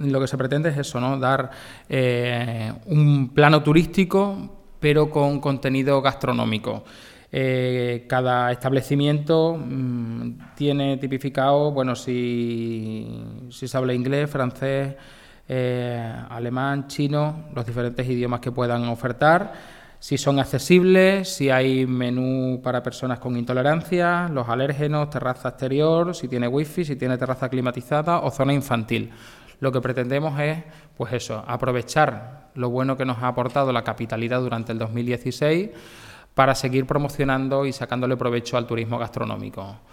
lo que se pretende es eso, ¿no? Dar un plano turístico, pero con contenido gastronómico. Cada establecimiento tiene tipificado, bueno, si se habla inglés, francés, alemán, chino, los diferentes idiomas que puedan ofertar, si son accesibles, si hay menú para personas con intolerancia, los alérgenos, terraza exterior, si tiene wifi, si tiene terraza climatizada o zona infantil. Lo que pretendemos es, pues eso, aprovechar lo bueno que nos ha aportado la capitalidad durante el 2016 para seguir promocionando y sacándole provecho al turismo gastronómico.